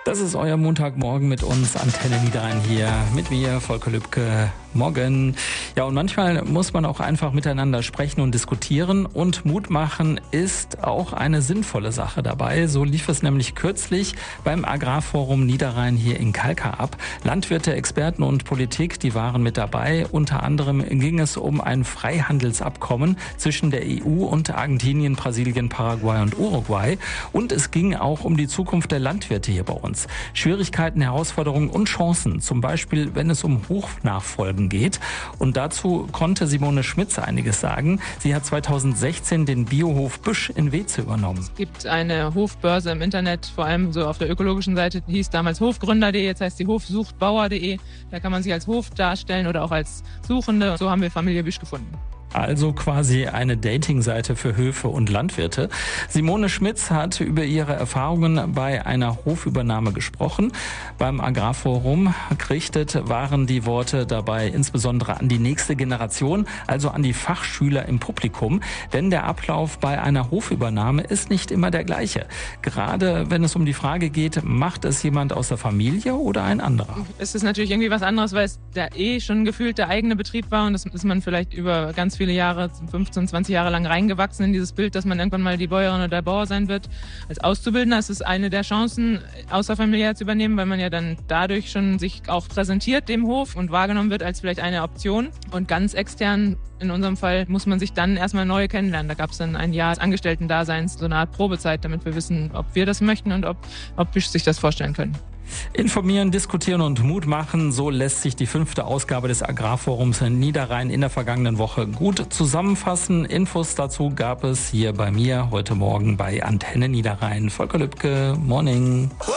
Das ist euer Montagmorgen mit uns, Antenne Niederrhein hier, mit mir, Volker Lübke. Morgen. Ja, und manchmal muss man auch einfach miteinander sprechen und diskutieren, und Mut machen ist auch eine sinnvolle Sache dabei. So lief es nämlich kürzlich beim Agrarforum Niederrhein hier in Kalkar ab. Landwirte, Experten und Politik, die waren mit dabei. Unter anderem ging es um ein Freihandelsabkommen zwischen der EU und Argentinien, Brasilien, Paraguay und Uruguay. Und es ging auch um die Zukunft der Landwirte hier bei uns. Schwierigkeiten, Herausforderungen und Chancen, zum Beispiel wenn es um Hofnachfolgen geht. Und dazu konnte Simone Schmitz einiges sagen. Sie hat 2016 den Biohof Büsch in Weeze übernommen. Es gibt eine Hofbörse im Internet, vor allem so auf der ökologischen Seite, die hieß damals hofgründer.de, jetzt heißt die hofsuchtbauer.de. Da kann man sich als Hof darstellen oder auch als Suchende. So haben wir Familie Büsch gefunden. Also quasi eine Dating-Seite für Höfe und Landwirte. Simone Schmitz hat über ihre Erfahrungen bei einer Hofübernahme gesprochen. Beim Agrarforum gerichtet waren die Worte dabei insbesondere an die nächste Generation, also an die Fachschüler im Publikum. Denn der Ablauf bei einer Hofübernahme ist nicht immer der gleiche. Gerade wenn es um die Frage geht, macht es jemand aus der Familie oder ein anderer? Es ist natürlich irgendwie was anderes, weil es da schon gefühlt der eigene Betrieb war, und das ist man vielleicht über ganz viele Jahre, 15, 20 Jahre lang reingewachsen in dieses Bild, dass man irgendwann mal die Bäuerin oder der Bauer sein wird. Als Auszubildender ist es eine der Chancen, außerfamiliär zu übernehmen, weil man ja dann dadurch schon sich auch präsentiert dem Hof und wahrgenommen wird als vielleicht eine Option. Und ganz extern, in unserem Fall, muss man sich dann erstmal neu kennenlernen. Da gab es dann ein Jahr des Angestellten-Daseins, so eine Art Probezeit, damit wir wissen, ob wir das möchten und ob Büsch sich das vorstellen können. Informieren, diskutieren und Mut machen, so lässt sich die 5. Ausgabe des Agrarforums in Niederrhein in der vergangenen Woche gut zusammenfassen. Infos dazu gab es hier bei mir heute Morgen bei Antenne Niederrhein. Volker Lübke, morning.